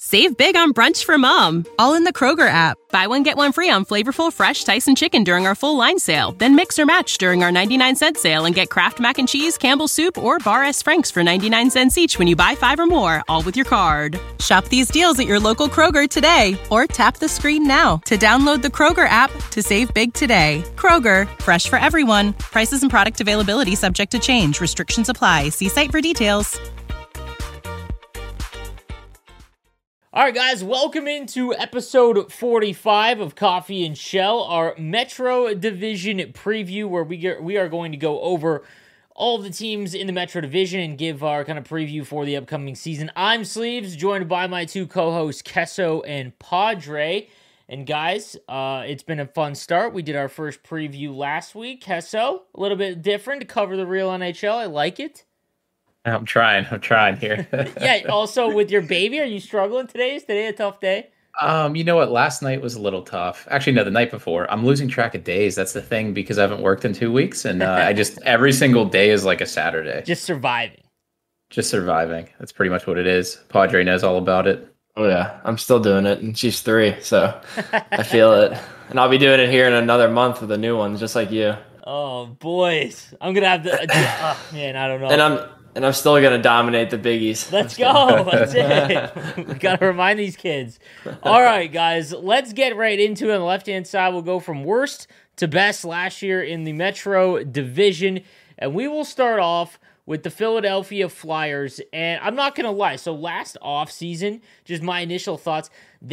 Save big on brunch for mom, all in the Kroger app. Buy one, get one free on flavorful, fresh Tyson chicken during our full line sale. Then mix or match during our 99-cent sale and get Kraft Mac and Cheese, Campbell's Soup, or Bar S. Frank's for 99 cents each when you buy 5 or more, all with your card. Shop these deals at your local Kroger today, or tap the screen now to download the Kroger app to save big today. Kroger, fresh for everyone. Prices and product availability subject to change. Restrictions apply. See site for details. All right, guys, welcome into episode 45 of Coffee and Shell, our Metro Division preview, where we are going to go over all of the teams in the Metro Division and give our kind of preview for the upcoming season. I'm Sleeves, joined by my two co-hosts, Kesso and Padre. And guys, it's been a fun start. We did our first preview last week. Kesso, a little bit different to cover the real NHL. I like it. I'm trying here. Yeah, also with your baby, are you struggling today? Is today a tough day? You know what? Last night was a little tough. Actually, no, the night before. I'm losing track of days. That's the thing, because I haven't worked in 2 weeks, and I just, every single day is like a Saturday. Just surviving. Just surviving. That's pretty much what it is. Padre knows all about it. Oh, yeah. I'm still doing it, and she's 3, so I feel it. And I'll be doing it here in another month with a new one, just like you. Oh, boys. I'm going to have to... oh, man, I don't know. And I'm still going to dominate the biggies. Let's go. That's it. We got to remind these kids. All right, guys. Let's get right into it. On the left-hand side, we'll go from worst to best last year in the Metro Division. And we will start off with the Philadelphia Flyers. And I'm not going to lie. So last offseason, just my initial thoughts,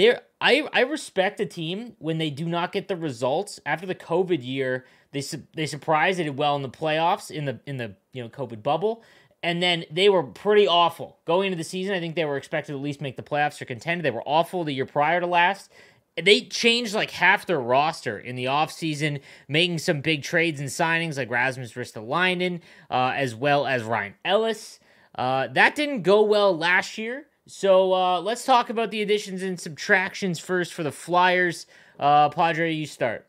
I respect a team when they do not get the results. After the COVID year, they surprised. They did well in the playoffs, in the COVID bubble. And then they were pretty awful. Going into the season, I think they were expected to at least make the playoffs or contend. They were awful the year prior to last. They changed like half their roster in the offseason, making some big trades and signings like Rasmus Ristolainen, as well as Ryan Ellis. That didn't go well last year. So let's talk about the additions and subtractions first for the Flyers. Padre, you start.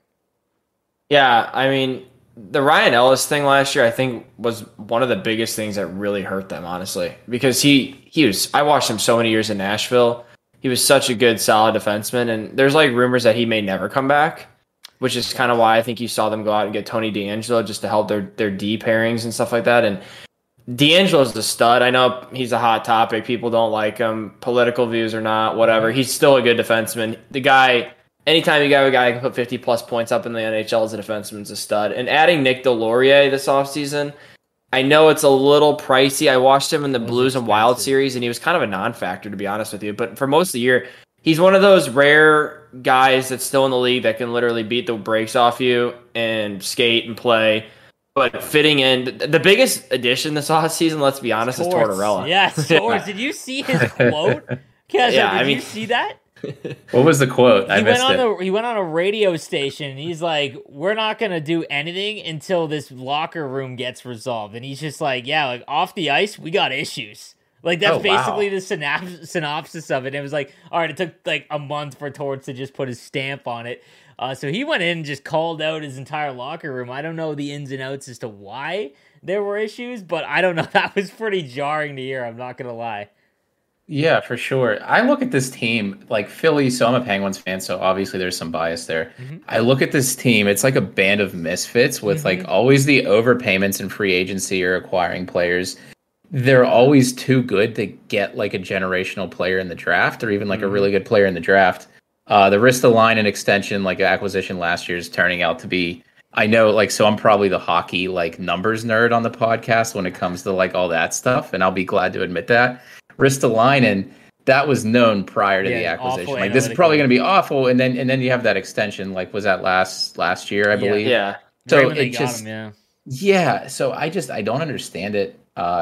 Yeah, I mean, the Ryan Ellis thing last year, I think, was one of the biggest things that really hurt them, honestly, because he was, I watched him so many years in Nashville. He was such a good, solid defenseman, and there's like rumors that he may never come back, which is kind of why I think you saw them go out and get Tony DeAngelo just to help their D pairings and stuff like that. And DeAngelo's a stud. I know he's a hot topic. People don't like him. Political views or not, whatever. He's still a good defenseman. The guy... Anytime you got a guy who can put 50-plus points up in the NHL as a defenseman's a stud. And adding Nick Delorier this offseason, I know it's a little pricey. I watched him in the Blues and Wild series, and he was kind of a non-factor, to be honest with you. But for most of the year, he's one of those rare guys that's still in the league that can literally beat the brakes off you and skate and play. But fitting in, the biggest addition this offseason, let's be honest, is Tortorella. Yes, Torts. Did you see his quote? Did you see that? What was the quote? He went on a radio station, and he's like, we're not going to do anything until this locker room gets resolved. And he's just like, yeah, like off the ice, we got issues. Like, that's basically the synopsis of it. It was like, all right, it took like a month for Torts to just put his stamp on it. So he went in and just called out his entire locker room. I don't know the ins and outs as to why there were issues, but I don't know. That was pretty jarring to hear. I'm not going to lie. Yeah, for sure. I look at this team like Philly, so I'm a Penguins fan, so obviously there's some bias there. Mm-hmm. I look at this team, it's like a band of misfits with like always the overpayments in free agency or acquiring players. They're always too good to get like a generational player in the draft or even like a really good player in the draft. The Ristolainen extension, like acquisition last year, is turning out to be, I know, like, so I'm probably the hockey like numbers nerd on the podcast when it comes to like all that stuff, and I'll be glad to admit that. Ristolainen, that was known prior to the acquisition. Like, this is probably going to be awful, and then you have that extension. Like, was that last year? I believe. Yeah. So it just, yeah. So I don't understand it.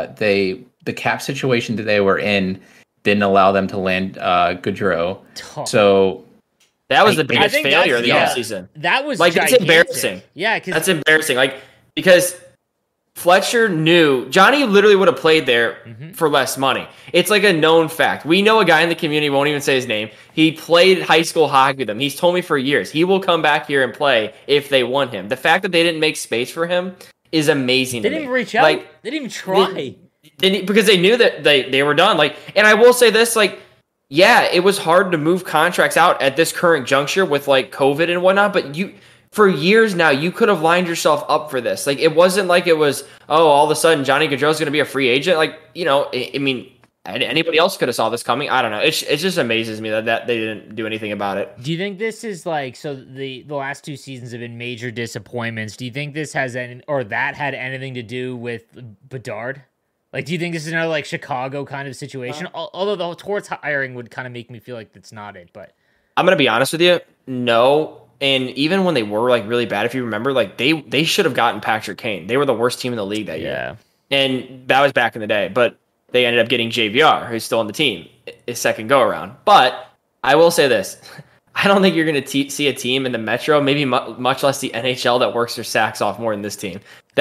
The cap situation that they were in didn't allow them to land Gaudreau. So that was the biggest failure of the offseason. That was like gigantic. It's embarrassing. Yeah, that's embarrassing. Like, because Fletcher knew Johnny literally would have played there for less money. It's like a known fact. We know a guy in the community, won't even say his name. He played high school hockey with them. He's told me for years he will come back here and play if they want him. The fact that they didn't make space for him is amazing. They didn't even reach out. Like, they didn't even try. Because they knew that they were done. Like, and I will say this, like, yeah, it was hard to move contracts out at this current juncture with like COVID and whatnot, but for years now, you could have lined yourself up for this. Like, it wasn't like it was, oh, all of a sudden Johnny Gaudreau's going to be a free agent. Like, I mean, anybody else could have saw this coming. I don't know. It just amazes me that they didn't do anything about it. Do you think this is like, so the last 2 seasons have been major disappointments. Do you think this has that had anything to do with Bedard? Like, do you think this is another like Chicago kind of situation? Although the Torts hiring would kind of make me feel like that's not it, but I'm going to be honest with you. No. And even when they were like really bad, if you remember, like they should have gotten Patrick Kane. They were the worst team in the league that year. And that was back in the day. But they ended up getting JVR, who's still on the team, his second go around. But I will say this. I don't think you're going to see a team in the Metro, maybe much less the NHL, that works their sacks off more than this team.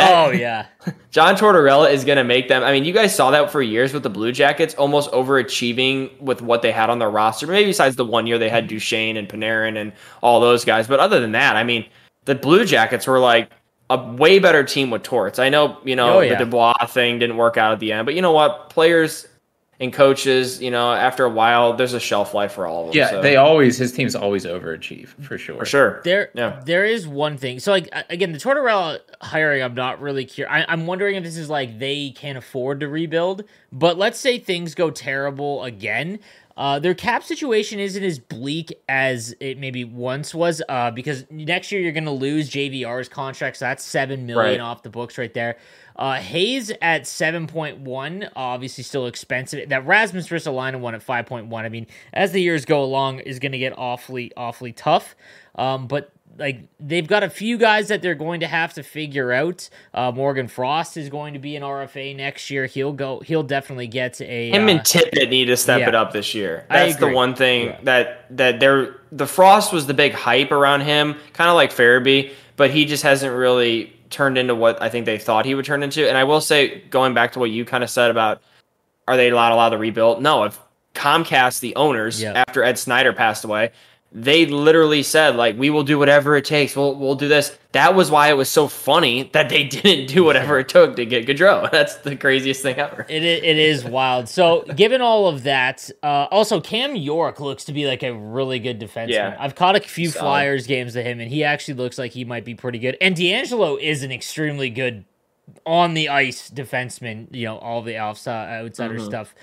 John Tortorella is going to make them. I mean, you guys saw that for years with the Blue Jackets, almost overachieving with what they had on their roster. Maybe besides the 1 year they had Duchesne and Panarin and all those guys. But other than that, I mean, the Blue Jackets were like a way better team with Torts. I know, the Dubois thing didn't work out at the end. But you know what? Players and coaches, after a while, there's a shelf life for all of them. Yeah, his teams always overachieve, for sure. For sure. There is one thing. So, like, again, the Tortorella hiring, I'm not really curious. I'm wondering if this is like they can't afford to rebuild. But let's say things go terrible again. Their cap situation isn't as bleak as it maybe once was, because next year you're going to lose JVR's contract, so that's $7 million off the books right there. Hayes at 7.1, obviously still expensive. That Rasmus Ristolainen one at 5.1. I mean, as the years go along, is going to get awfully tough. But like they've got a few guys that they're going to have to figure out. Morgan Frost is going to be an RFA next year. He'll definitely get him and Tippett need to step it up this year. That's the one thing that the Frost was the big hype around him, kind of like Farabee, but he just hasn't really turned into what I think they thought he would turn into. And I will say, going back to what you kind of said about, are they allowed to rebuild? No, if Comcast, the owners, after Ed Snyder passed away, they literally said, like, we will do whatever it takes. We'll do this. That was why it was so funny that they didn't do whatever it took to get Gaudreau. That's the craziest thing ever. It is wild. So, given all of that, also Cam York looks to be like a really good defenseman. Yeah. I've caught a few Flyers games of him, and he actually looks like he might be pretty good. And D'Angelo is an extremely good on the ice defenseman. All the outsider stuff.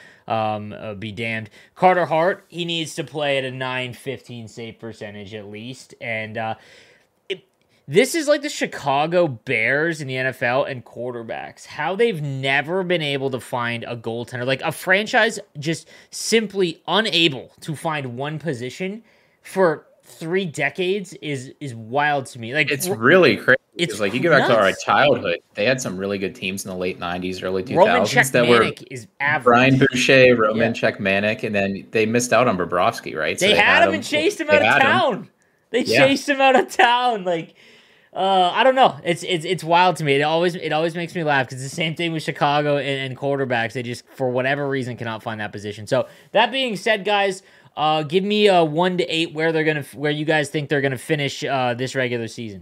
Be damned. Carter Hart, he needs to play at a .915 save percentage at least. And this is like the Chicago Bears in the NFL and quarterbacks. How they've never been able to find a goaltender. Like a franchise just simply unable to find one position for 3 decades is wild to me. Like, it's really crazy. It's like you go back to our childhood, they had some really good teams in the late 90s, early 2000s. Roman Cechmanek is average. Brian Boucher, Roman Cechmanek, and then they missed out on Bobrovsky, right? They had him and chased him out of town. They chased him out of town. Like, I don't know. It's wild to me. It always makes me laugh because it's the same thing with Chicago and quarterbacks. They just, for whatever reason, cannot find that position. So that being said, guys, give me a 1 to 8 where you guys think they're gonna finish this regular season.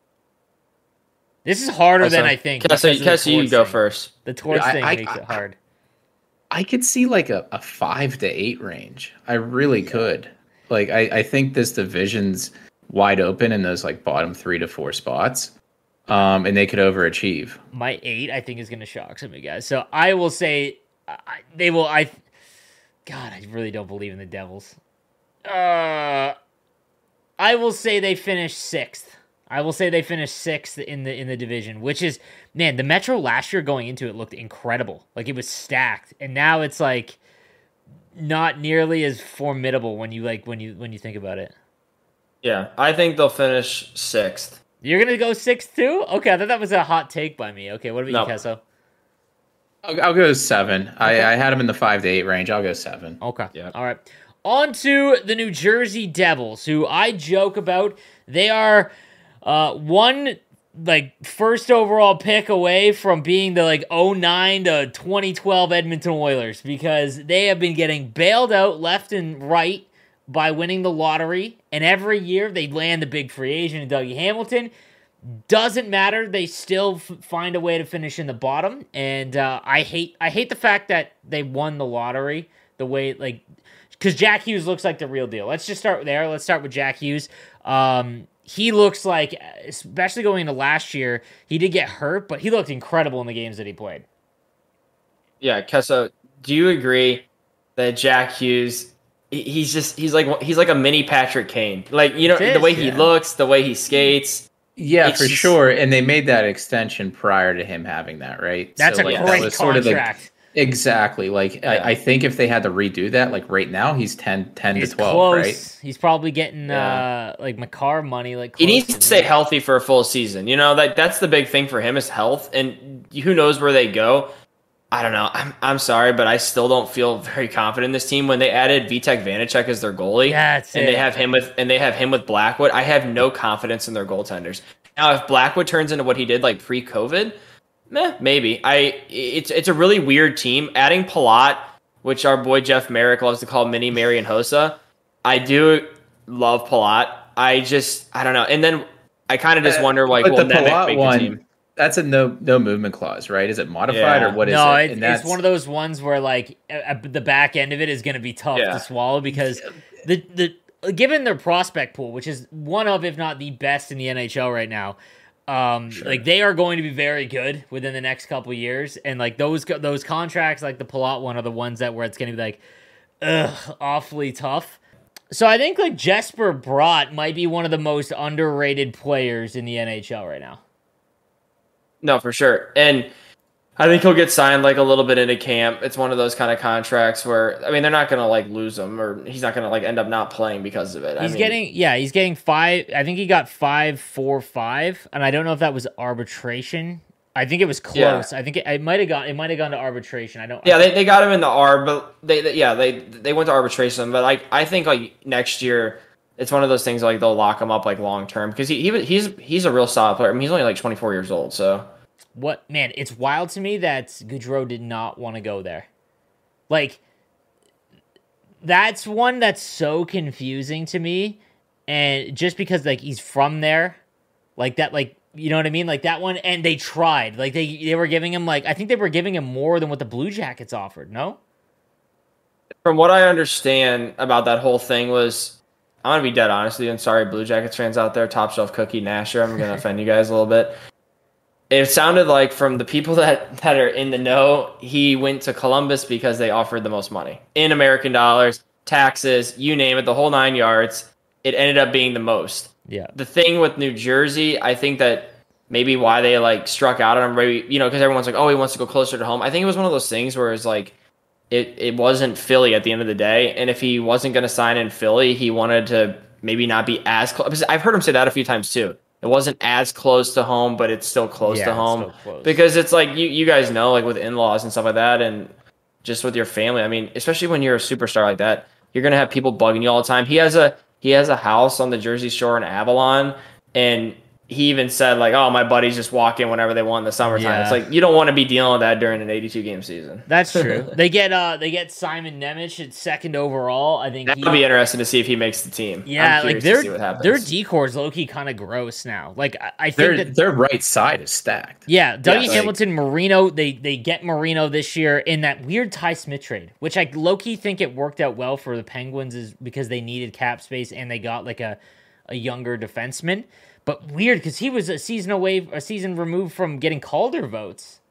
This is harder than I think. Kessy, you go first. The Torts thing makes it hard. I could see like a 5 to 8 range. I really could. Like I think this division's wide open in those like bottom 3 to 4 spots, and they could overachieve. My 8, I think, is going to shock some of you guys. So I will say they will. God, I really don't believe in the Devils. I will say they finish 6th. I will say they finished 6th in the division, which is, man, the Metro last year going into it looked incredible. Like it was stacked, and now it's like not nearly as formidable when you think about it. Yeah, I think they'll finish 6th. You're gonna go 6th too? Okay, I thought that was a hot take by me. Okay, what about you, Kesso? I'll go 7. Okay. I had them in the 5 to 8 range. I'll go 7. Okay, yeah. All right. On to the New Jersey Devils, who I joke about. They are one first overall pick away from being the 2009 to 2012 Edmonton Oilers, because they have been getting bailed out left and right by winning the lottery, and every year they land the big free agent in Dougie Hamilton. Doesn't matter, they still find a way to finish in the bottom, and I hate the fact that they won the lottery the way because Jack Hughes looks like the real deal. Let's just start there. Let's start with Jack Hughes. He looks like, especially going into last year, he did get hurt, but he looked incredible in the games that he played. Yeah, Kessa, do you agree that Jack Hughes, he's like a mini Patrick Kane? Like, the way he looks, the way he skates. Yeah, for sure. And they made that extension prior to him having that, right? That's a great contract. Sort of exactly. Like, I think if they had to redo that, like right now, he's 10 to 12, close. Right? He's probably getting like Makar money. Like he needs to stay healthy for a full season. That's the big thing for him is health. And who knows where they go. I don't know. I'm sorry, but I still don't feel very confident in this team. When they added Vitek Vanacek as their goalie, they have him with Blackwood, I have no confidence in their goaltenders. Now, if Blackwood turns into what he did like pre-COVID, maybe. It's a really weird team. Adding Palat, which our boy Jeff Merrick loves to call Mini Marian Hossa, I do love Palat. I don't know. And then I kind of just wonder, like, will Nemec make the team? That's a no movement clause, right? Is it modified or what is it? No, it's one of those ones where like the back end of it is going to be tough to swallow because the given their prospect pool, which is one of, if not the best in the NHL right now, like they are going to be very good within the next couple of years, and like those contracts, like the Palat one, are the ones where it's going to be like, awfully tough. So I think like Jesper Bratt might be one of the most underrated players in the NHL right now. No, for sure. And I think he'll get signed like a little bit into camp. It's one of those kind of contracts where, I mean, they're not going to like lose him, or he's not going to like end up not playing because of it. He's getting 5. I think he got 5-4-5, and I don't know if that was arbitration. I think it was close. I think it might have gone to arbitration. They got him in the ARB, but they went to arbitration. But like I think like next year, it's one of those things like they'll lock him up like long term because he's a real solid player. I mean, he's only like 24 years old. So it's wild to me that Gaudreau did not want to go there. Like that's one that's so confusing to me, and just because like he's from there, like that, like you know what I mean, like that one. And they tried, like they were giving him like I think they were giving him more than what the Blue Jackets offered. No, from what I understand about that whole thing was. I'm going to be dead honest with you, and sorry, Blue Jackets fans out there, Top Shelf Cookie, Nasher, I'm going to offend you guys a little bit. It sounded like from the people that are in the know, he went to Columbus because they offered the most money. In American dollars, taxes, you name it, the whole 9 yards, it ended up being the most. Yeah. The thing with New Jersey, I think that maybe why they like struck out on him, because everyone's like, oh, he wants to go closer to home. I think it was one of those things where it's like, It wasn't Philly at the end of the day, and if he wasn't going to sign in Philly, he wanted to maybe not be as close. I've heard him say that a few times too. It wasn't as close to home, but it's still close to home because it's like you guys know, like with in-laws and stuff like that, and just with your family. I mean, especially when you're a superstar like that, you're going to have people bugging you all the time. He has a house on the Jersey Shore in Avalon, and he even said like, "Oh, my buddies just walk in whenever they want in the summertime." Yeah. It's like you don't want to be dealing with that during an 82 game season. That's true. They get Simon Nemec at second overall. I think that'd be interesting to see if he makes the team. Yeah, like their decor is low key kind of gross now. Like I think their right side is stacked. Yeah, Dougie Hamilton, Marino. They get Marino this year in that weird Ty Smith trade, which I low key think it worked out well for the Penguins is because they needed cap space and they got like a younger defenseman. But weird because he was a season removed from getting Calder votes.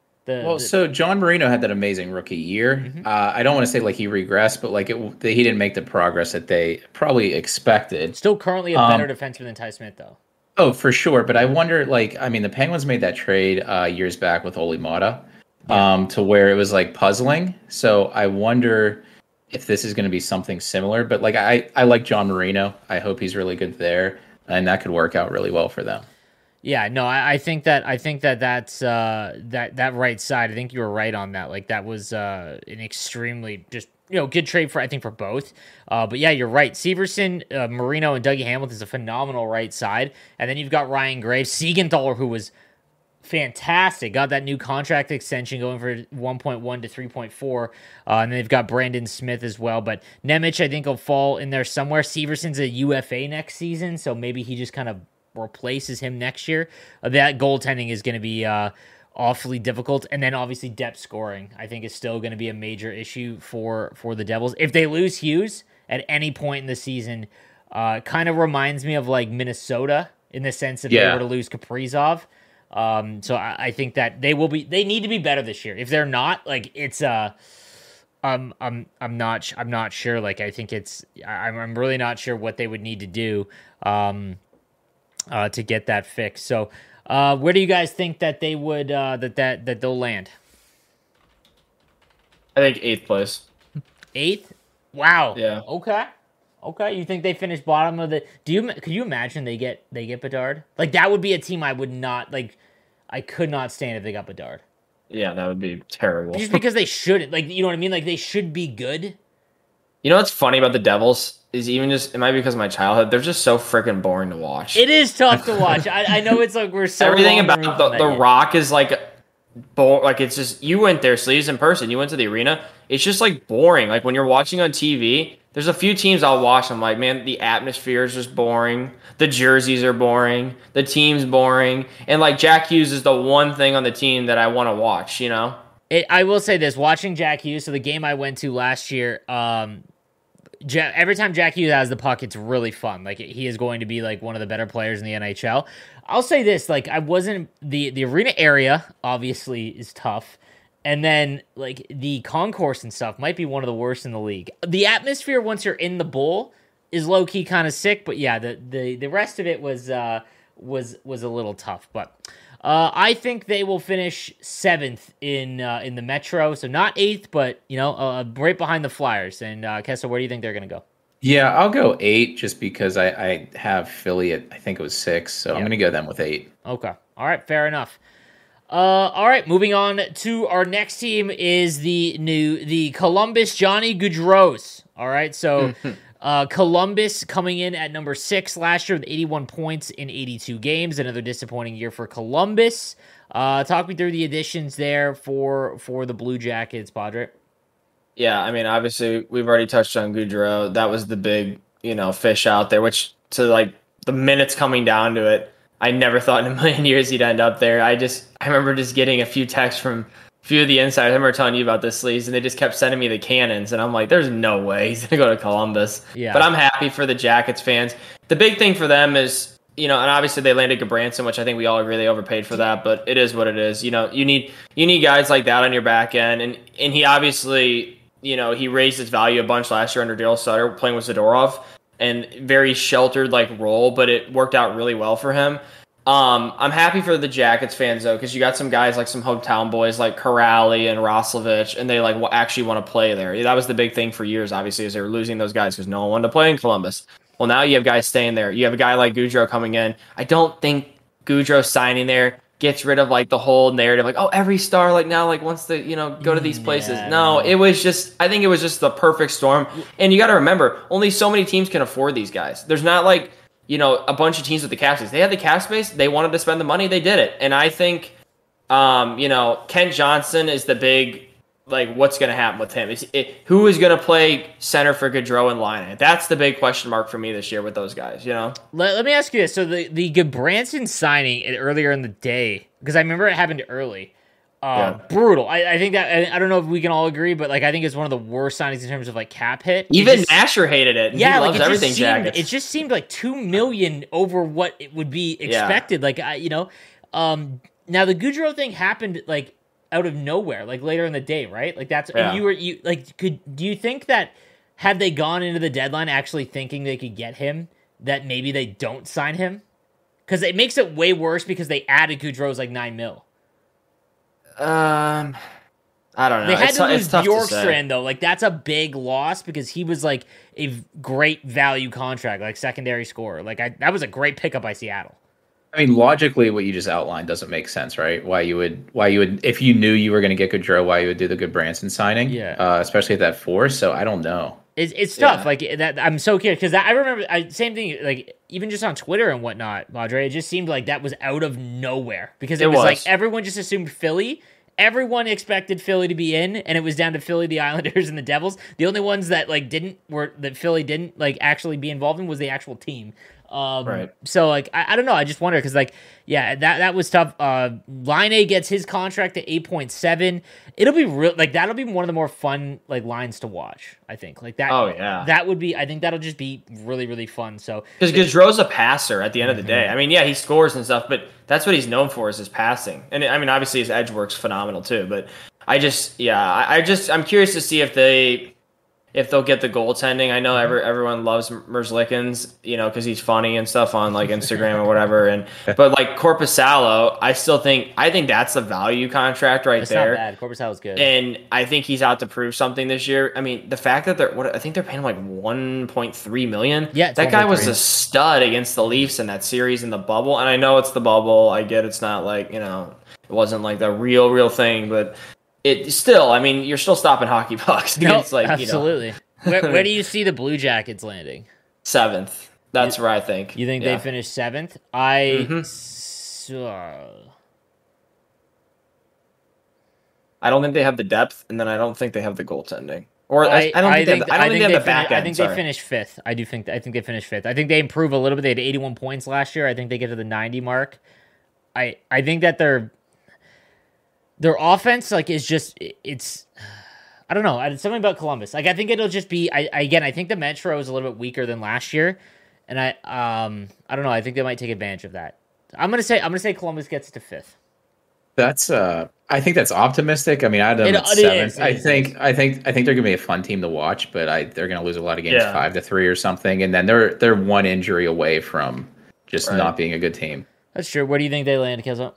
So John Marino had that amazing rookie year. Mm-hmm. I don't want to say like he regressed, but like he didn't make the progress that they probably expected. Still currently a better defenseman than Ty Smith, though. Oh, for sure. But I wonder, the Penguins made that trade years back with Olli Maatta to where it was like puzzling. So I wonder if this is going to be something similar. But like I like John Marino. I hope he's really good there. And that could work out really well for them. Yeah, no, I think that's that right side. I think you were right on that. Like that was an extremely just good trade for both. But yeah, you're right. Severson, Marino, and Dougie Hamilton is a phenomenal right side, and then you've got Ryan Graves, Siegenthaler, who was fantastic. Got that new contract extension going for 1.1 to 3.4. And then they've got Brandon Smith as well. But Nemec, I think, will fall in there somewhere. Severson's a UFA next season, so maybe he just kind of replaces him next year. That goaltending is going to be awfully difficult. And then obviously depth scoring, I think, is still going to be a major issue for the Devils. If they lose Hughes at any point in the season. Kind of reminds me of like Minnesota in the sense if they were to lose Kaprizov. So I think that they need to be better this year. If they're not, like it's I'm not sure. Like I think I'm really not sure what they would need to do to get that fixed. So where do you guys think that they would that they'll land? I think 8th place. 8th? Wow. Yeah. Okay. You think they finish bottom of the? Could you imagine they get Bedard? Like that would be a team I would not like. I could not stand if they got Bedard. Yeah, that would be terrible. Just because they shouldn't, like, you know what I mean? Like they should be good. You know what's funny about the Devils is it might be because of my childhood. They're just so freaking boring to watch. It is tough to watch. I know it's like we're so everything about the Rock is like. Like it's just you went there, Sleeves, in person. You went to the arena. It's just like boring. Like when you're watching on TV, there's a few teams I'll watch. I'm like, man, the atmosphere is just boring. The jerseys are boring. The team's boring. And like Jack Hughes is the one thing on the team that I want to watch. You know. I will say this: watching Jack Hughes. So the game I went to last year, every time Jack Hughes has the puck, it's really fun. Like he is going to be like one of the better players in the NHL. I'll say this, like I wasn't the arena area obviously is tough. And then like the concourse and stuff might be one of the worst in the league. The atmosphere once you're in the bowl is low key kind of sick, but yeah, the rest of it was a little tough. But I think they will finish 7th in the Metro, so not 8th, but right behind the Flyers. And Kessler, where do you think they're gonna go? Yeah, I'll go 8 just because I have Philly at, I think it was 6, so I'm going to go them with 8. Okay. All right, fair enough. All right, moving on to our next team is the Columbus Johnny Gaudreaus. All right, so Columbus coming in at number 6 last year with 81 points in 82 games. Another disappointing year for Columbus. Talk me through the additions there for the Blue Jackets, Padre. Yeah, I mean, obviously, we've already touched on Gaudreau. That was the big, fish out there, which to like the minutes coming down to it, I never thought in a million years he'd end up there. I remember just getting a few texts from a few of the insiders. I remember telling you about this, Sleeves, and they just kept sending me the cannons, and I'm like, there's no way he's going to go to Columbus. Yeah. But I'm happy for the Jackets fans. The big thing for them is, and obviously they landed Gabranson, which I think we all agree they overpaid for that, but it is what it is. You need guys like that on your back end, and he obviously... he raised his value a bunch last year under Daryl Sutter playing with Zadorov and very sheltered like role, but it worked out really well for him. I'm happy for the Jackets fans though, because you got some guys like some hometown boys like Corrali and Roslovich, and they like actually want to play there. That was the big thing for years, obviously, is they were losing those guys because no one wanted to play in Columbus. Well, now you have guys staying there. You have a guy like Gaudreau coming in. I don't think Gaudreau signing there gets rid of like the whole narrative, like, oh, every star like now like wants to go to these places. No, it was just, I think it was just the perfect storm. And you got to remember, only so many teams can afford these guys. There's not like a bunch of teams with the cap space. They had the cap space. They wanted to spend the money. They did it. And I think Kent Johnson is the big like what's going to happen with him. Who is going to play center for Gaudreau and Laine? That's the big question mark for me this year with those guys, Let me ask you this. So the Gabranson signing earlier in the day, because I remember it happened early, brutal. I think that, I don't know if we can all agree, but like I think it's one of the worst signings in terms of like cap hit. Even Nasher hated it. Yeah, he like loves everything Jackets. It just seemed like $2 million over what it would be expected. Yeah. Like now the Gaudreau thing happened like out of nowhere, like later in the day, right? Like that's and do you think that had they gone into the deadline actually thinking they could get him, that maybe they don't sign him? Because it makes it way worse because they added Gaudreau's like $9 million. I don't know. They had to lose Bjorkstrand though. Like that's a big loss because he was like a great value contract, like secondary scorer. Like that was a great pickup by Seattle. I mean, logically, what you just outlined doesn't make sense, right? Why you would, if you knew you were going to get Gaudreau, why you would do the Gudbranson signing? Yeah. Especially at that 4. So I don't know. It's tough. Like that, I'm so curious because I remember same thing. Like even just on Twitter and whatnot, Madre. It just seemed like that was out of nowhere because it was like everyone just assumed Philly. Everyone expected Philly to be in, and it was down to Philly, the Islanders, and the Devils. The only ones that like that Philly didn't like actually be involved in was the actual team. Right. So like I don't know. I just wonder because like that was tough. Line A gets his contract to 8.7. It'll be real like that'll be one of the more fun like lines to watch. I think like that. Oh yeah, that would be. I think that'll just be really really fun. So because Gaudreau's a passer at the end of the day. I mean, yeah, he scores and stuff, but that's what he's known for is his passing. And I mean, obviously his edge work's phenomenal too. But I'm curious to see if they'll get the goaltending. I know everyone loves Merzlikins, because he's funny and stuff on like Instagram or whatever. But like Korpisalo, I think that's the value contract right there. Not bad. Korpisalo's good, and I think he's out to prove something this year. I mean, the fact that I think they're paying him like 1.3 million. Yeah, that guy was a stud against the Leafs in that series in the bubble. And I know it's the bubble. I get it's not like it wasn't like the real thing, but. It still, I mean, you're still stopping hockey pucks. Nope, absolutely. Where do you see the Blue Jackets landing? 7th. That's where I think. You think they finish 7th? I don't think they have the depth, and then I don't think they have the goaltending. Or I don't think they have the back end. I think they finished 5th. I think they finished 5th. I think they improve a little bit. They had 81 points last year. I think they get to the 90 mark. I think that their offense, like, is just, it's, I don't know. It's something about Columbus. Like, I think it'll just be, I think the Metro is a little bit weaker than last year. And I don't know. I think they might take advantage of that. I'm going to say Columbus gets to 5th. That's, I think that's optimistic. I mean, I had them at 7th. I think they're going to be a fun team to watch, but they're going to lose a lot of games 5-3 or something. And then they're one injury away from just not being a good team. That's true. Where do you think they land, Kizzo?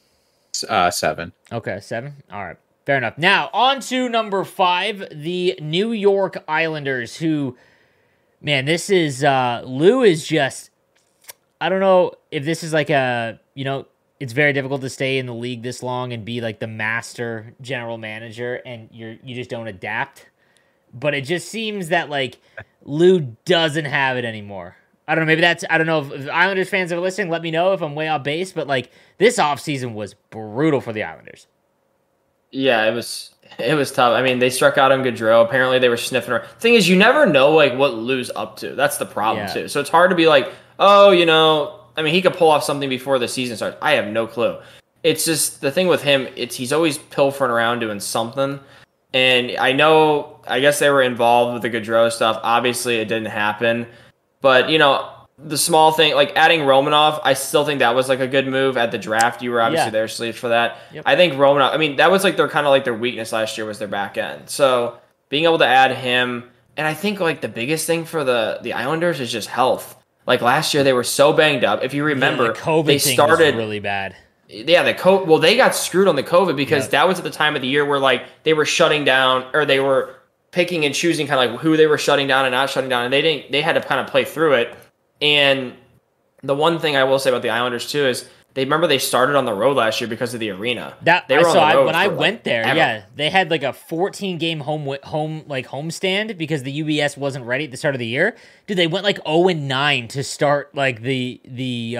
7. Okay, 7. All right, fair enough. Now on to number 5, the New York Islanders. Who, man, this is Lou is just. I don't know if this is like it's very difficult to stay in the league this long and be like the master general manager, and you just don't adapt. But it just seems that like Lou doesn't have it anymore. I don't know. I don't know if Islanders fans are listening. Let me know if I'm way off base. But like this offseason was brutal for the Islanders. Yeah, it was tough. I mean, they struck out on Gaudreau. Apparently, they were sniffing around. Thing is, you never know like what Lou's up to. That's the problem too. So it's hard to be like, I mean, he could pull off something before the season starts. I have no clue. It's just the thing with him. He's always pilfering around doing something. And I guess they were involved with the Gaudreau stuff. Obviously, it didn't happen. But, the small thing, like adding Romanov, I still think that was like a good move at the draft. You were obviously there, Sleeves, for that. Yep. I think Romanov, I mean, that was like their weakness last year was their back end. So being able to add him, and I think like the biggest thing for the Islanders is just health. Like last year, they were so banged up. If you remember, the COVID they started was really bad. Yeah, they got screwed on the COVID because that was at the time of the year where like they were shutting down, or they were picking and choosing kind of like who they were shutting down and not shutting down, and they had to kind of play through it. And the one thing I will say about the Islanders too is they started on the road last year because of the arena. When I went there, they had like a 14-game homestand because the UBS wasn't ready at the start of the year. Dude, they went like 0-9 to start like their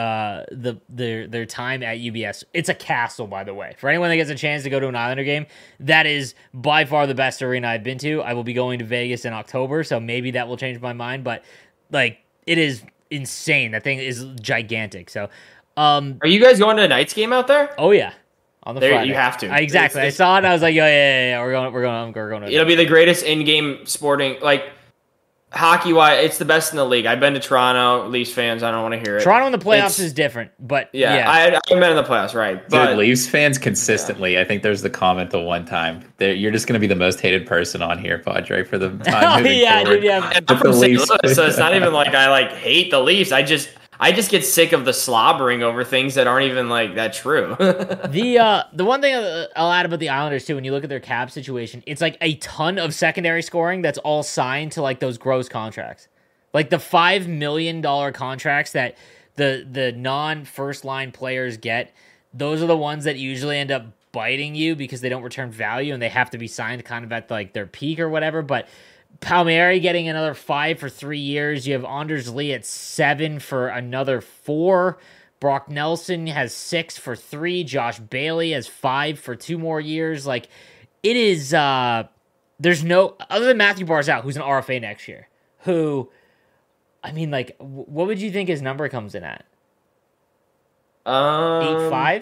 time at UBS. It's a castle, by the way. For anyone that gets a chance to go to an Islander game, that is by far the best arena I've been to. I will be going to Vegas in October, so maybe that will change my mind. But like, it is insane. That thing is gigantic. So. Are you guys going to a Knights game out there? Oh yeah, on the Friday. You have to. Exactly. I saw it. And I was like, yeah. We're going. It'll be the greatest in-game sporting, like hockey-wise. It's the best in the league. I've been to Toronto. Leafs fans, I don't want to hear it. Toronto in the playoffs is different, but I've been in the playoffs, right? But dude, Leafs fans consistently. I think there's the comment the one time you're just going to be the most hated person on here, Padre, for the time moving forward. I'm from St. Louis, so it's not even like I hate the Leafs. I just get sick of the slobbering over things that aren't even like that true. The one thing I'll add about the Islanders too, when you look at their cap situation, it's like a ton of secondary scoring that's all signed to like those gross contracts, like the $5 million contracts that the non first line players get. Those are the ones that usually end up biting you because they don't return value and they have to be signed kind of at like their peak or whatever. But Palmieri getting another 5 for 3 years. You have Anders Lee at 7 for another 4. Brock Nelson has 6 for 3. Josh Bailey has 5 for 2 more years. Like, it is, there's no, other than Matthew Barzal, who's an RFA next year, who I mean, like, what would you think his number comes in at? 8-5. 8.5?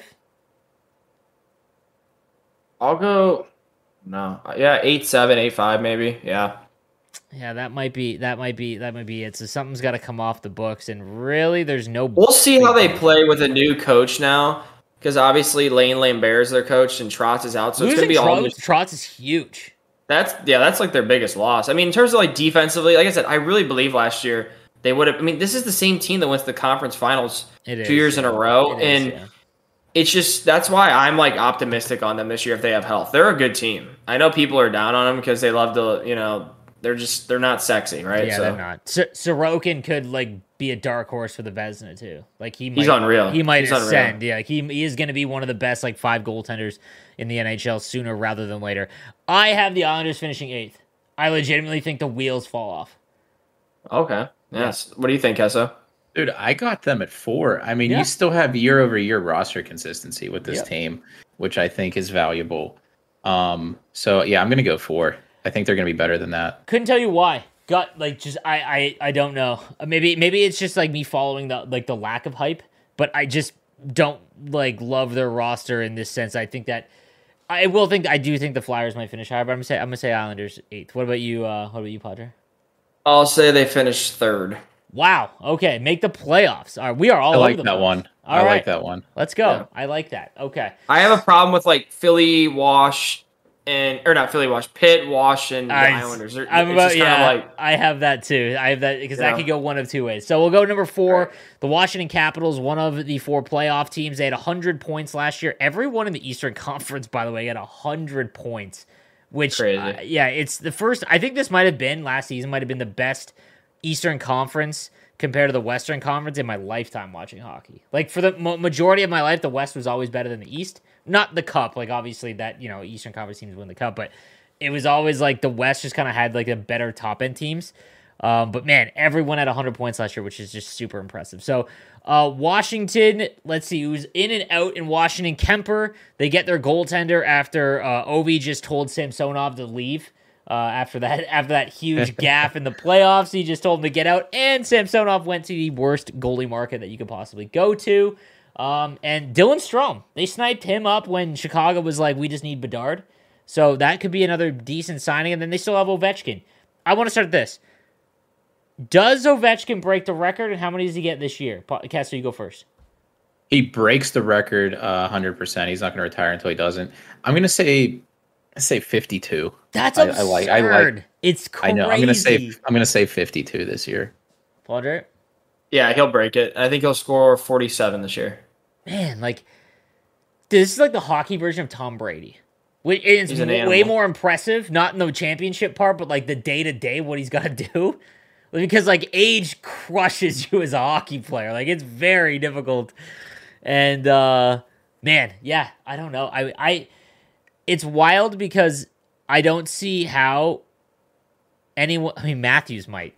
I'll go. No, yeah, 8-7, 8-5, maybe. Yeah. Yeah, that might be it. So something's got to come off the books, and really, there's no. We'll see how they play with a new coach now, because obviously Lane Lambert is their coach and Trotz is out, so it's going to be all. Trotz is huge. That's like their biggest loss. I mean, in terms of like defensively, like I said, I really believe last year they would have. I mean, this is the same team that went to the conference finals 2 years in a row, it's just that's why I'm like optimistic on them this year if they have health. They're a good team. I know people are down on them because they love to, they're not sexy, right? Yeah, they're not. Sorokin could like be a dark horse for the Vezina too. Like he's unreal. He might ascend. Unreal. Yeah, he is going to be one of the best like 5 goaltenders in the NHL sooner rather than later. I have the Islanders finishing 8th. I legitimately think the wheels fall off. Okay. Yes. What do you think, Kessa? Dude, I got them at 4. I mean, you still have year-over-year roster consistency with this team, which I think is valuable. So yeah, I'm gonna go 4. I think they're gonna be better than that. Couldn't tell you why. I don't know. Maybe it's just like me following the lack of hype, but I just don't like love their roster in this sense. I think that I do think the Flyers might finish higher, but I'm gonna say Islanders 8th. What about you? Padre? I'll say they finish 3rd. Wow. Okay. Make the playoffs. All right. We are all. I like that one. I like that one. Let's go. Yeah. I like that. Okay. I have a problem with like Philly, Wash, not Philly, Wash, Pitt, Wash, and the Islanders. I have that too. I have that because that could go one of 2 ways. So we'll go number 4. Right. The Washington Capitals, one of the 4 playoff teams. They had 100 points last year. Everyone in the Eastern Conference, by the way, had 100 points. Which, it's the first. I think this might have been last season. Might have been the best Eastern Conference compared to the Western Conference in my lifetime watching hockey. Like for the majority of my life, the West was always better than the East. Not the Cup, like obviously that Eastern Conference teams win the Cup, but it was always like the West just kind of had like the better top end teams. But man, everyone had 100 points last year, which is just super impressive. So Washington, let's see who's in and out in Washington. Kemper, they get their goaltender after Ovi just told Samsonov to leave. After that huge gaffe in the playoffs, he just told him to get out, and Samsonov went to the worst goalie market that you could possibly go to. And Dylan Strome, they sniped him up when Chicago was like, we just need Bedard. So that could be another decent signing, and then they still have Ovechkin. I want to start this. Does Ovechkin break the record, and how many does he get this year? Kessler, you go first. He breaks the record 100%. He's not going to retire until he doesn't. I'm going to say 52. That's absurd. It's crazy. I know. I'm gonna say 52 this year. Padre? Yeah, he'll break it. I think he'll score 47 this year. Man, like this is like the hockey version of Tom Brady. It's way more impressive, not in the championship part, but like the day-to-day what he's got to do. Because like age crushes you as a hockey player. Like it's very difficult. And man, yeah, I don't know. It's wild because I don't see how anyone. I mean, Matthews might.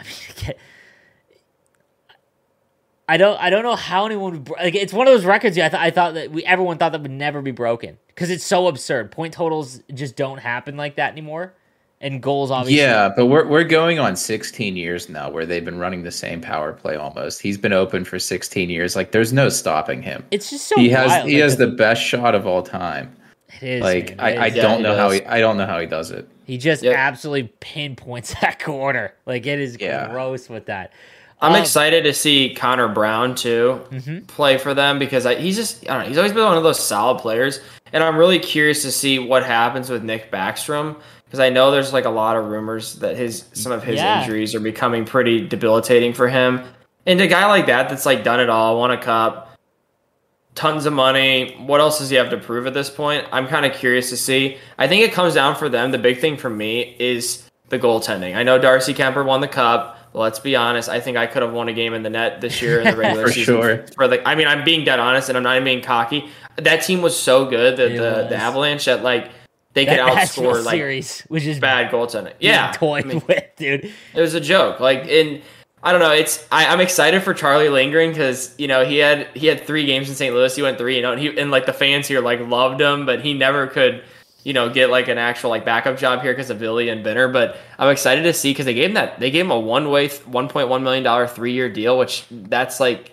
I don't know how anyone would. Like, it's one of those records. I thought that everyone thought that would never be broken because it's so absurd. Point totals just don't happen like that anymore, and goals obviously. Yeah, but we're going on 16 years now where they've been running the same power play almost. He's been open for 16 years. Like, there's no stopping him. It's just so he wild. has the best shot of all time. It is like I don't know how he does it. He just absolutely pinpoints that corner. Like it is gross with that. I'm excited to see Connor Brown too play for them because he's always been one of those solid players, and I'm really curious to see what happens with Nick Backstrom because I know there's like a lot of rumors that some of his injuries are becoming pretty debilitating for him. And a guy like that's like done it all, won a cup. Tons of money. What else does he have to prove at this point? I'm kind of curious to see. I think it comes down for them. The big thing for me is the goaltending. I know Darcy Kemper won the cup. But let's be honest. I think I could have won a game in the net this year in the regular season. Sure. I'm being dead honest, and I'm not even being cocky. That team was so good, the Avalanche, that like they could outscore like series, which is bad goaltending. Yeah, with dude. It was a joke. I don't know. I'm excited for Charlie Lindgren because he had 3 games in St. Louis. He went 3. And like the fans here like loved him, but he never could get like an actual like backup job here because of Billy and Benner. But I'm excited to see because they gave him a one-way $1.1 million 3-year deal, which that's like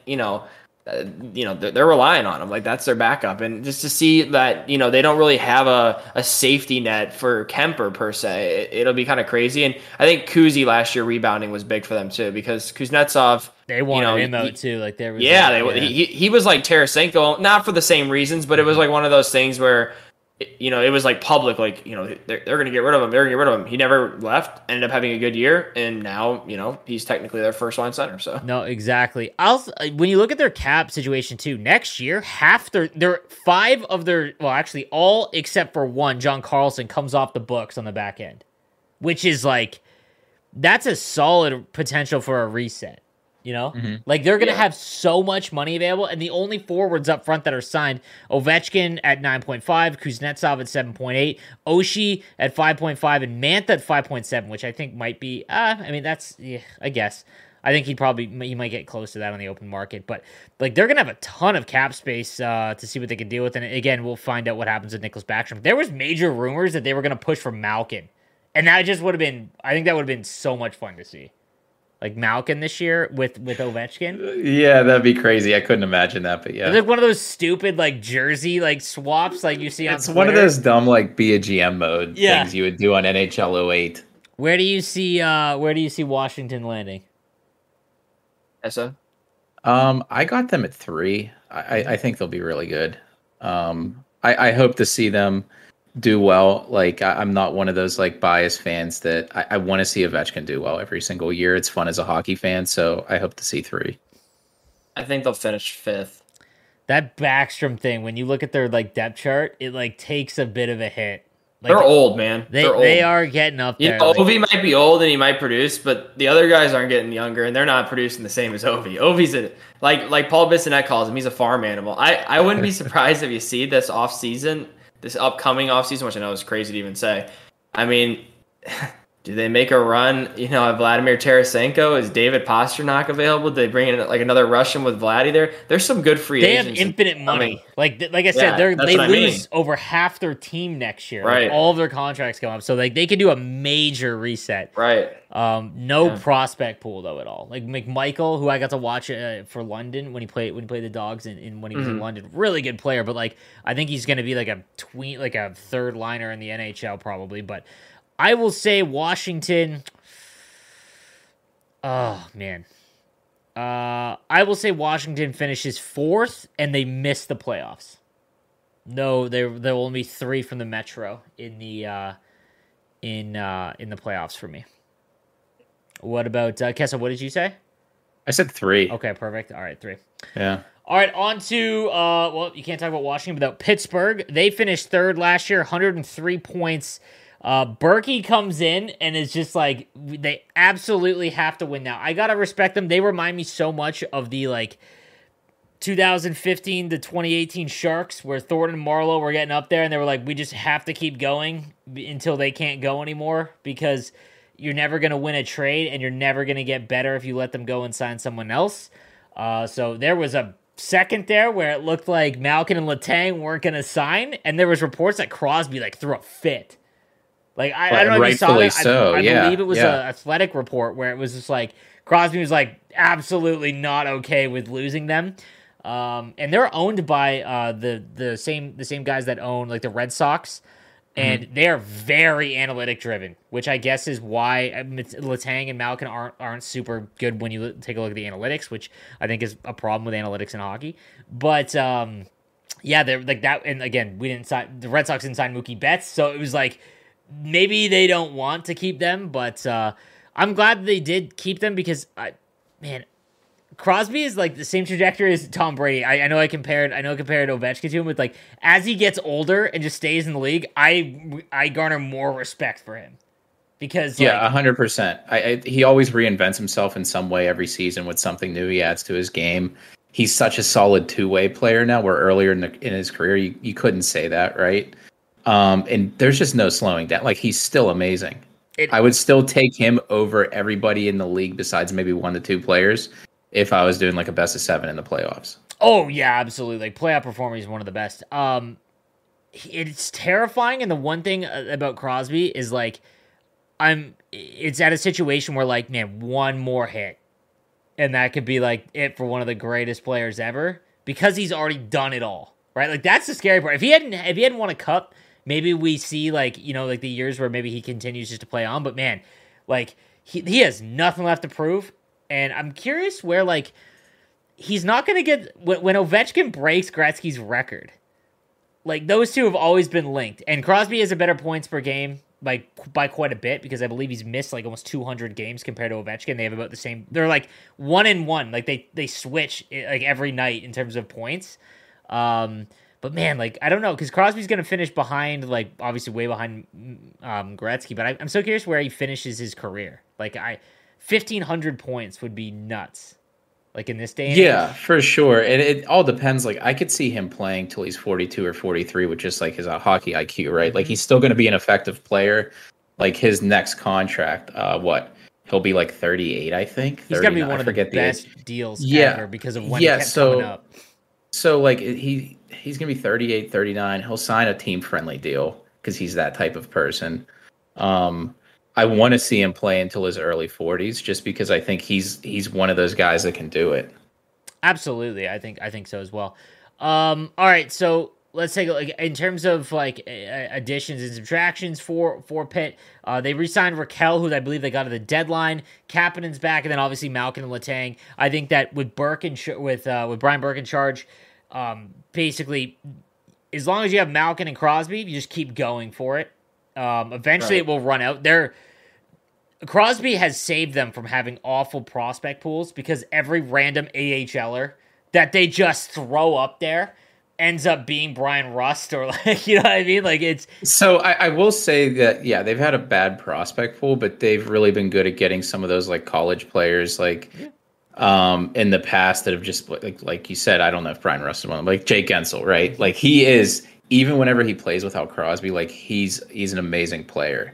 they're relying on him, like that's their backup, and just to see that they don't really have a safety net for Kemper per se, it'll be kind of crazy. And I think Kuzi last year rebounding was big for them too because Kuznetsov. They wanted him out too. Like there was he was like Tarasenko, not for the same reasons, but it was like one of those things where it was like public, like they're going to get rid of him. They're going to get rid of him. He never left. Ended up having a good year, and now he's technically their first line center. So no, exactly. When you look at their cap situation too, next year half their 5 of their actually all except for one, John Carlson, comes off the books on the back end, which is like that's a solid potential for a reset. Like they're going to have so much money available, and the only forwards up front that are signed, Ovechkin at 9.5, Kuznetsov at 7.8, Oshie at 5.5, and Mantha at 5.7, which I think might be, I guess. I think he might get close to that on the open market, but like they're going to have a ton of cap space to see what they can deal with, and again, we'll find out what happens with Nicholas Backstrom. There was major rumors that they were going to push for Malkin, and that just would have been, I think that would have been so much fun to see. Like Malkin this year with Ovechkin. Yeah, that'd be crazy. I couldn't imagine that, but yeah. It's like one of those stupid like jersey like swaps like you see on It's Twitter. one of those dumb like be a GM mode things you would do on NHL 08. Where do you see Washington landing? Essa? I got them at 3. I think they'll be really good. I hope to see them do well. Like I'm not one of those like biased fans that I want to see Ovechkin do well every single year. It's fun as a hockey fan, so I hope to see 3. I think they'll finish 5th. That Backstrom thing, when you look at their like depth chart, it like takes a bit of a hit. Like, they're old, man. They are getting up there. Ovi might be old and he might produce, but the other guys aren't getting younger and they're not producing the same as Ovi. Ovi's like Paul Bissonnette calls him, he's a farm animal. I wouldn't be surprised if you see this upcoming offseason, which I know is crazy to even say. I mean, do they make a run, at Vladimir Tarasenko? Is David Pastrnak available? Do they bring in like another Russian with Vladdy there? There's some good free agents. They have infinite money. Like I said, they lose over half their team next year. Right. Like, all of their contracts come up. So like they could do a major reset. Right. No prospect pool though at all. Like McMichael, who I got to watch for London when he played the Dogs and when he was in London, really good player. But like I think he's going to be like a third liner in the NHL probably. But I will say Washington. Oh man, I will say Washington finishes 4th and they miss the playoffs. No, there will only be 3 from the Metro in the playoffs for me. What about Kessa? What did you say? I said 3. Okay, perfect. All right, 3. Yeah. All right, on to you can't talk about Washington without Pittsburgh. They finished 3rd last year, 103 points. Berkey comes in and is just like, they absolutely have to win now. I gotta respect them. They remind me so much of the like 2015 to 2018 Sharks, where Thornton and Marlowe were getting up there and they were like, we just have to keep going until they can't go anymore, because you're never going to win a trade and you're never going to get better if you let them go and sign someone else. So there was a second there where it looked like Malkin and Letang weren't going to sign, and there was reports that Crosby like threw a fit. Like I don't know if you saw that. So, I believe it was an Athletic report where it was just like Crosby was like absolutely not okay with losing them. And they're owned by the same guys that own like the Red Sox, and they are very analytic driven, which I guess is why Letang and Malkin aren't super good when you take a look at the analytics, which I think is a problem with analytics in hockey. But yeah, they're like that. And again, the Red Sox didn't sign Mookie Betts, so it was like maybe they don't want to keep them, but I'm glad they did keep them, because Crosby is like the same trajectory as Tom Brady. I know I compared Ovechkin to him, with like as he gets older and just stays in the league, I garner more respect for him, because 100%. He always reinvents himself in some way every season with something new he adds to his game. He's such a solid two-way player now, where earlier in his career you couldn't say that, right? And there's just no slowing down. Like, he's still amazing. I would still take him over everybody in the league besides maybe 1 to 2 players if I was doing like a best of 7 in the playoffs. Oh yeah, absolutely. Like, playoff performer is one of the best. it's terrifying. And the one thing about Crosby is like, it's at a situation where like, man, one more hit, and that could be like it for one of the greatest players ever, because he's already done it all, right? Like that's the scary part. If he hadn't won a cup, maybe we see like, like the years where maybe he continues just to play on. But man, like he has nothing left to prove, and I'm curious where like he's not going to get when Ovechkin breaks Gretzky's record. Like those two have always been linked, and Crosby has a better points per game by quite a bit, because I believe he's missed like almost 200 games compared to Ovechkin. They have about the same. They're like 1-1. Like they switch like every night in terms of points. But man, like I don't know, because Crosby's going to finish behind, like obviously way behind Gretzky. But I'm so curious where he finishes his career. Like 1,500 points would be nuts. Like in this day and age. For sure. And it all depends. Like I could see him playing till he's 42 or 43 with just like his hockey IQ, right? Like he's still going to be an effective player. Like his next contract, he'll be like 38, I think. He's got to be one of the best deals ever because of when he kept coming up. So like he's going to be 38, 39. He'll sign a team-friendly deal because he's that type of person. I want to see him play until his early 40s, just because I think he's one of those guys that can do it. Absolutely, I think so as well. All right, so let's take like in terms of like additions and subtractions for Pitt. They re-signed Raquel, who I believe they got at the deadline. Kapanen's back, and then obviously Malkin and Letang. I think that with Burke and with Brian Burke in charge, basically, as long as you have Malkin and Crosby, you just keep going for it. Eventually it will run out. Crosby has saved them from having awful prospect pools, because every random AHLer that they just throw up there ends up being Brian Rust, or like, you know what I mean? Like it's so I will say that they've had a bad prospect pool, but they've really been good at getting some of those like college players like in the past that have just like you said, I don't know if Brian Rust is one of them, like Jake Gensel, right? Like he is. Even whenever he plays without Crosby, like he's an amazing player.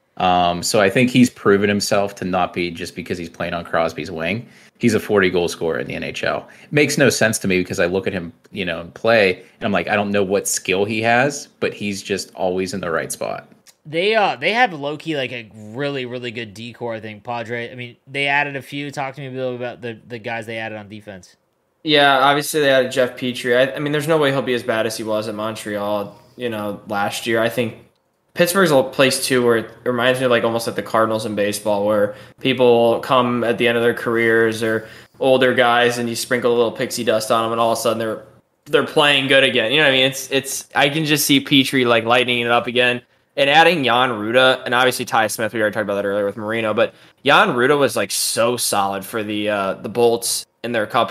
So I think he's proven himself to not be just because he's playing on Crosby's wing. He's a 40-goal scorer in the NHL. It makes no sense to me, because I look at him, play, and I'm like, I don't know what skill he has, but he's just always in the right spot. They have low-key like a really, really good decor, I think, Padre. I mean, they added a few. Talk to me a little about the guys they added on defense. Yeah, obviously they added Jeff Petrie. I mean, there's no way he'll be as bad as he was at Montreal, last year. I think Pittsburgh's a place, too, where it reminds me of like almost like the Cardinals in baseball, where people come at the end of their careers, or older guys, and you sprinkle a little pixie dust on them, and all of a sudden they're playing good again. You know what I mean? It's I can just see Petrie like lightening it up again. And adding Jan Ruda, and obviously Ty Smith, we already talked about that earlier with Marino, but Jan Ruda was like so solid for the Bolts in their cup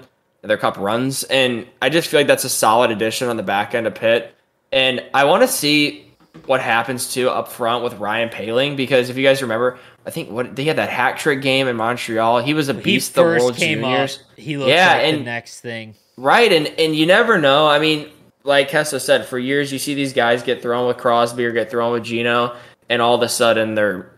runs, and I just feel like that's a solid addition on the back end of Pitt. And I want to see what happens too up front with Ryan Poehling, because if you guys remember, I think they had that hat trick game in Montreal. He was a beast. The World Juniors. He looked like the next thing, right? And you never know. I mean, like Kessa said, for years you see these guys get thrown with Crosby or get thrown with Gino, and all of a sudden they're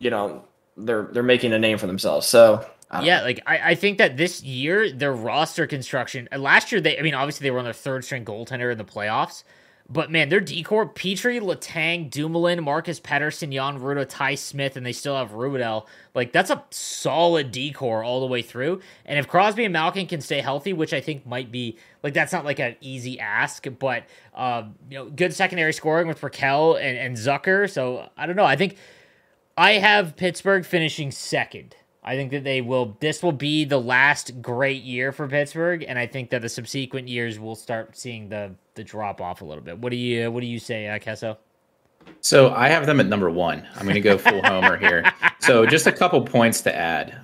making a name for themselves. So. Yeah, like I think that this year their roster construction. Last year obviously they were on their third string goaltender in the playoffs, but man, their decor: Petrie, Letang, Dumoulin, Marcus Pettersson, Jan Ruda, Ty Smith, and they still have Rubenel. Like that's a solid decor all the way through. And if Crosby and Malkin can stay healthy, which I think might be like that's not like an easy ask, but good secondary scoring with Raquel and Zucker. So I don't know. I think I have Pittsburgh finishing second. I think that this will be the last great year for Pittsburgh, and I think that the subsequent years we'll start seeing the drop off a little bit. What do you say, Kesso? So I have them at number 1. I'm going to go full homer here. So just a couple points to add.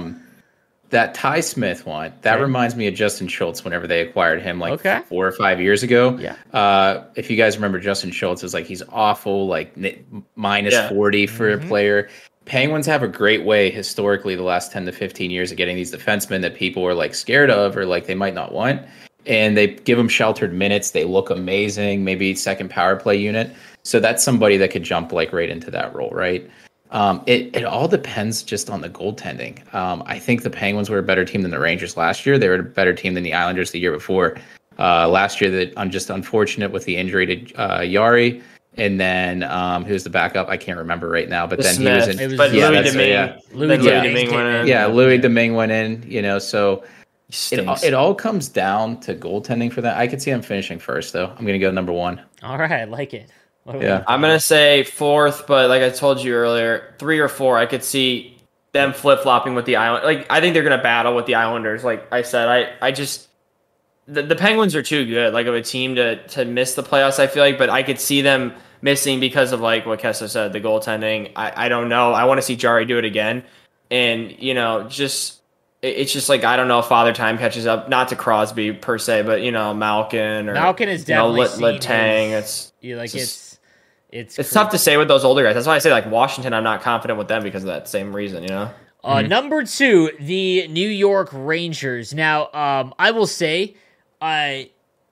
That Ty Smith one, that reminds me of Justin Schultz whenever they acquired him 4 or 5 years ago. Yeah. If you guys remember, Justin Schultz is like, he's awful, like minus 40 for a player. Penguins have a great way historically the last 10 to 15 years of getting these defensemen that people are like scared of or like they might not want. And they give them sheltered minutes. They look amazing, maybe second power play unit. So that's somebody that could jump like right into that role, right? It all depends just on the goaltending. I think the Penguins were a better team than the Rangers last year. They were a better team than the Islanders the year before. Last year, that I'm just unfortunate with the injury to Yari. And then who's the backup? I can't remember right now. But then Smith. he was in. But Yeah, Louis that's Domingue. Louis Domingue went in. Yeah, Louis Domingue went in. So Stinks. it all comes down to goaltending for that. I could see him finishing first, though. I'm going to go number 1. All right, I like it. Yeah. I'm going to say 4th, but like I told you earlier, 3 or 4, I could see them flip-flopping with the Islanders. Like, I think they're going to battle with the Islanders. Like I said, I just... The Penguins are too good, like, of a team to miss the playoffs, I feel like, but I could see them missing because of, like, what Kessa said, the goaltending. I don't know. I want to see Jari do it again. And, it's just like, I don't know if Father Time catches up, not to Crosby per se, but, Malkin or Malkin is definitely Letang. It's tough to say with those older guys. That's why I say, like, Washington, I'm not confident with them because of that same reason, Number 2, the New York Rangers. Now, I will say, I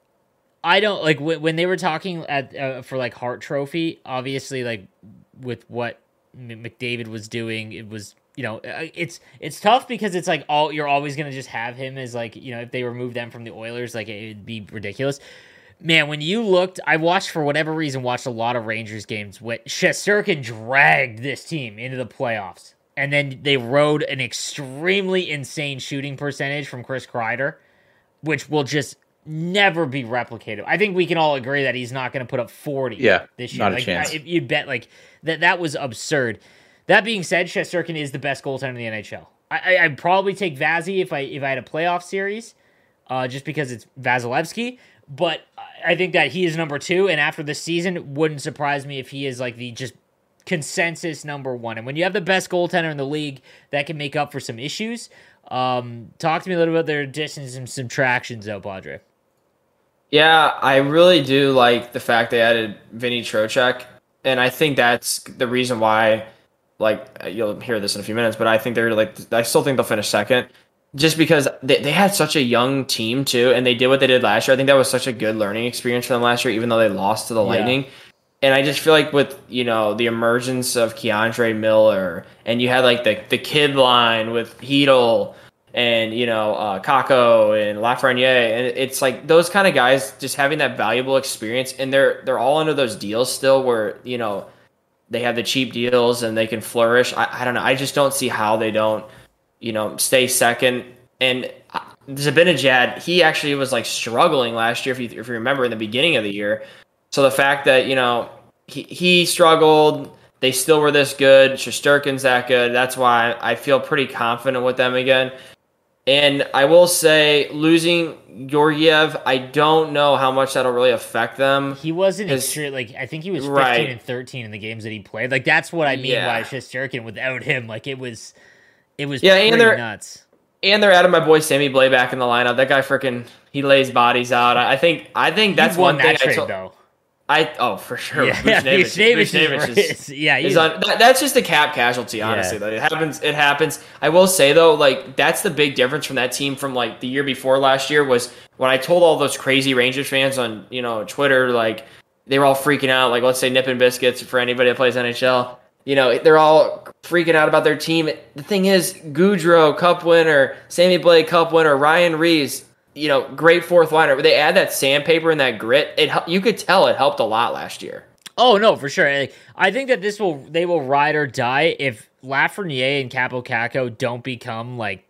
don't like when they were talking for like Hart Trophy. Obviously, like with what McDavid was doing, it was it's tough because it's like you're always gonna just have him as like if they remove them from the Oilers, like it'd be ridiculous. Man, when you looked, I watched a lot of Rangers games. When Shesterkin dragged this team into the playoffs, and then they rode an extremely insane shooting percentage from Chris Kreider, which will just never be replicated. I think we can all agree that he's not going to put up 40 this year. Not a chance. You'd bet like that was absurd. That being said, Shesterkin is the best goaltender in the NHL. I'd probably take Vazzy if I had a playoff series, just because it's Vasilevsky. But I think that he is number 2, and after this season, wouldn't surprise me if he is like the just consensus number 1. And when you have the best goaltender in the league, that can make up for some issues. Talk to me a little bit about their additions and subtractions, though, Padre. Yeah, I really do like the fact they added Vinny Trocheck, and I think that's the reason why. Like, you'll hear this in a few minutes, but I think I still think they'll finish second, just because they had such a young team too, and they did what they did last year. I think that was such a good learning experience for them last year, even though they lost to the Lightning. And I just feel like with the emergence of Keandre Miller, and you had like the kid line with Hedl and Kako and Lafreniere, and it's like those kind of guys just having that valuable experience, and they're all under those deals still where they have the cheap deals and they can flourish. I don't know. I just don't see how they don't stay second. And Zibanejad, he actually was like struggling last year, if you remember, in the beginning of the year. So the fact that he struggled, they still were this good. Shesterkin's that good. That's why I feel pretty confident with them again. And I will say, losing Georgiev, I don't know how much that'll really affect them. He wasn't extreme. Like, I think he was 15 and 13 in the games that he played. Like, that's what I mean by Shesterkin. Without him, like it was pretty nuts. And they're adding my boy Sammy Blais back in the lineup. That guy he lays bodies out. I think that's one thing. Though. For sure. Yeah, That's just a cap casualty, honestly. Yeah. It happens. I will say though, like that's the big difference from that team from like the year before last year was when I told all those crazy Rangers fans on Twitter, like they were all freaking out, like let's say Nip and Biscuits for anybody that plays NHL. They're all freaking out about their team. The thing is, Goudreau, Cup winner, Sammy Blais, Cup winner, Ryan Reeves, great fourth liner. They add that sandpaper and that grit. You could tell it helped a lot last year. Oh no, for sure. I think that they will ride or die if Lafreniere and Capo Caco don't become like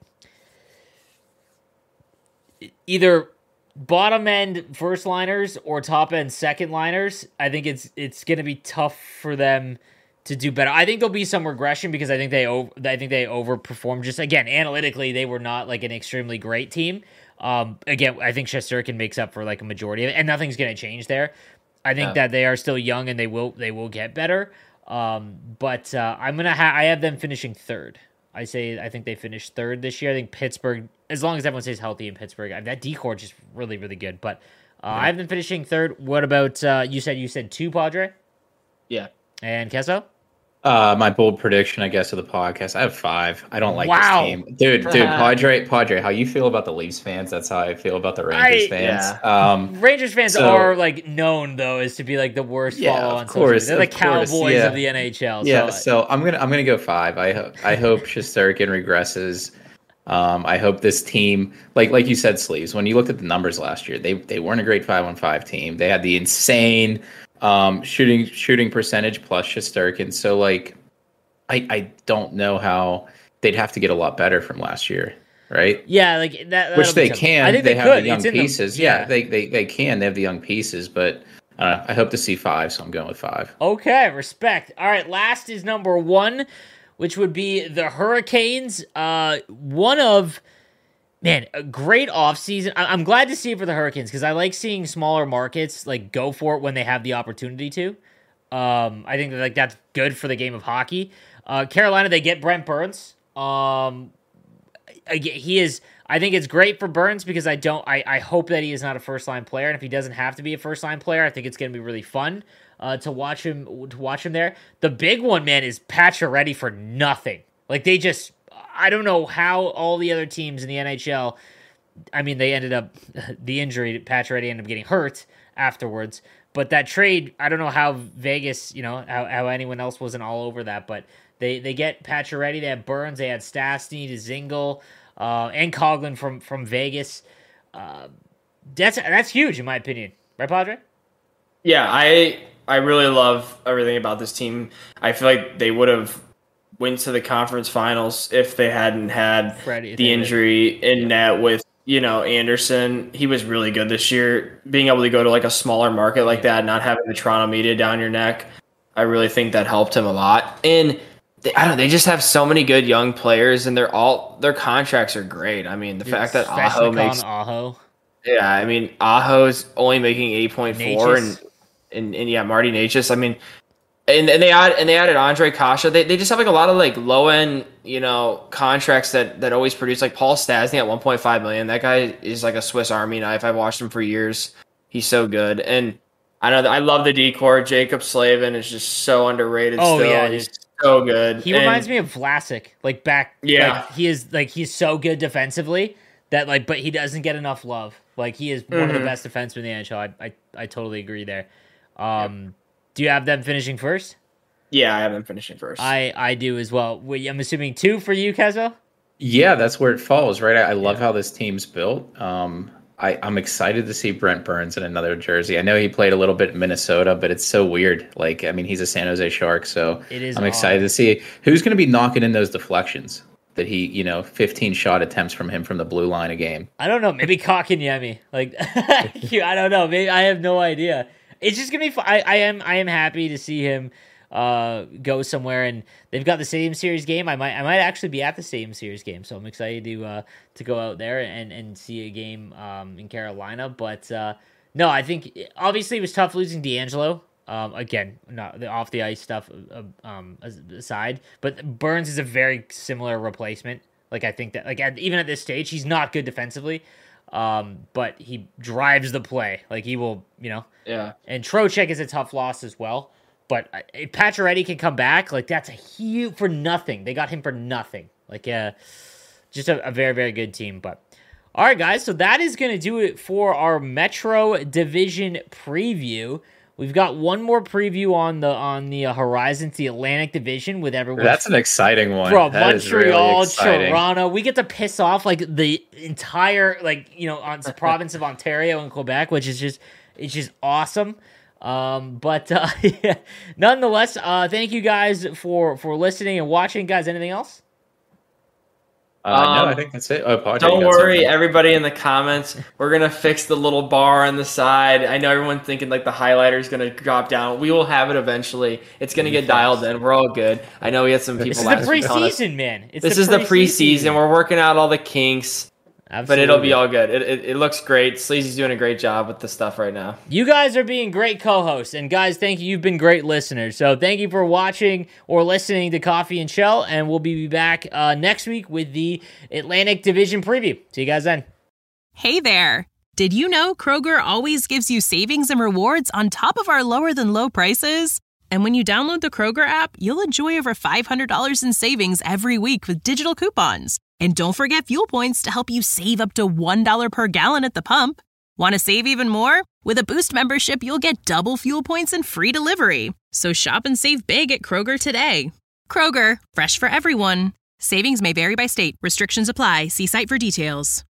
either bottom end first liners or top end second liners. I think it's going to be tough for them to do better. I think there'll be some regression because I think they overperformed. Just again, analytically, they were not like an extremely great team. Again, I think Shesterkin makes up for like a majority of it, and nothing's going to change there. I think that they are still young and they will get better. But I have them finishing third. I think they finished third this year. I think Pittsburgh, as long as everyone stays healthy in Pittsburgh, that decor is just really, really good. But I have them finishing third. What about you said 2, Padre? Yeah. And Kesso? My bold prediction, I guess, of the podcast. I have 5. I don't like this team, dude. Padre, how you feel about the Leafs fans? That's how I feel about the Rangers fans. Yeah. Rangers fans are like known though as to be like the worst. Follow on course, they're the Cowboys of the NHL. Yeah, so I'm gonna go 5. I hope Shesterkin regresses. I hope this team, like you said, Sleeves, when you looked at the numbers last year, they weren't a great 5-on-5 team. They had the insane shooting percentage plus Shesterkin. So like, I don't know how they'd have to get a lot better from last year, right? Yeah, like that. Which they can. I think they have could. the young pieces. Yeah, they can. They have the young pieces, but I hope to see 5, so I'm going with 5. Okay, respect. All right, last is number 1, which would be the Hurricanes. One of, man, a great offseason. I'm glad to see it for the Hurricanes because I like seeing smaller markets like go for it when they have the opportunity to. I think that, like, that's good for the game of hockey. Carolina, they get Brent Burns. He is. I think it's great for Burns because I hope that he is not a first line player, and if he doesn't have to be a first line player, I think it's going to be really fun to watch him there. The big one, man, is Pacioretty for nothing. Like I don't know how all the other teams in the NHL. I mean, they ended up the injury. Pacioretty ended up getting hurt afterwards. But that trade, I don't know how Vegas, how anyone else wasn't all over that, but they get Pacioretty, they have Burns, they had Stastny, Dzingel, and Coughlin from Vegas. That's huge in my opinion, right, Padre? Yeah, I really love everything about this team. I feel like they would have went to the conference finals if they hadn't had the injury in net with Anderson. He was really good this year. Being able to go to like a smaller market like that, not having the Toronto media down your neck, I really think that helped him a lot. And they just have so many good young players, and their contracts are great. I mean, the fact that Aho. Yeah, I mean, Aho's only making 8.4, and yeah, Marty Necas. I mean, and they added Andre Kasha. They just have like a lot of like low end contracts that always produce, like Paul Stastny at 1.5 million. That guy is like a Swiss Army knife. I've watched him for years. He's so good, and I know I love the decor. Jacob Slavin is just so underrated. Yeah, he's so good. He reminds me of Vlasic, like back. Yeah, like, he's so good defensively that but he doesn't get enough love. Like he is one of the best defensemen in the NHL. I totally agree there. Do you have them finishing first? Yeah, I have them finishing first. I do as well. I'm assuming 2 for you, Kezo? Yeah, that's where it falls, right? I love how this team's built. I'm excited to see Brent Burns in another jersey. I know he played a little bit in Minnesota, but it's so weird. Like, I mean, he's a San Jose Shark, so I'm excited to see who's going to be knocking in those deflections that he, 15 shot attempts from him from the blue line a game. I don't know. Maybe Kotkaniemi. Like, I don't know. Maybe I have no idea. It's just gonna be fun. I am happy to see him go somewhere, and they've got the Stadium Series game. I might actually be at the Stadium Series game, so I'm excited to go out there and see a game in Carolina. But no, I think obviously it was tough losing D'Angelo. Again, not the off the ice stuff aside, but Burns is a very similar replacement. Like I think that even at this stage, he's not good defensively. But he drives the play. Like he will, Yeah. And Trocheck is a tough loss as well. But if Pacioretty can come back, like that's a huge for nothing. They got him for nothing. Like just a very, very good team. But all right, guys. So that is going to do it for our Metro Division preview. We've got one more preview on the horizon, the Atlantic Division with everyone. That's an exciting one. Bro, Montreal, really Toronto. We get to piss off like the entire on the province of Ontario and Quebec, which is it's just awesome. But yeah. Nonetheless, thank you guys for listening and watching. Guys, anything else? No, I think that's it. Don't worry, everybody in the comments. We're going to fix the little bar on the side. I know everyone's thinking like the highlighter is going to drop down. We will have it eventually. It's going to get dialed in. We're all good. I know we had some people last week. This is the preseason, man. This is the preseason. We're working out all the kinks. Absolutely. But it'll be all good. It looks great. Sleazy's doing a great job with the stuff right now. You guys are being great co-hosts. And guys, thank you. You've been great listeners. So thank you for watching or listening to Coffee and Shell. And we'll be back next week with the Atlantic Division preview. See you guys then. Hey there. Did you know Kroger always gives you savings and rewards on top of our lower than low prices? And when you download the Kroger app, you'll enjoy over $500 in savings every week with digital coupons. And don't forget fuel points to help you save up to $1 per gallon at the pump. Want to save even more? With a Boost membership, you'll get double fuel points and free delivery. So shop and save big at Kroger today. Kroger, fresh for everyone. Savings may vary by state. Restrictions apply. See site for details.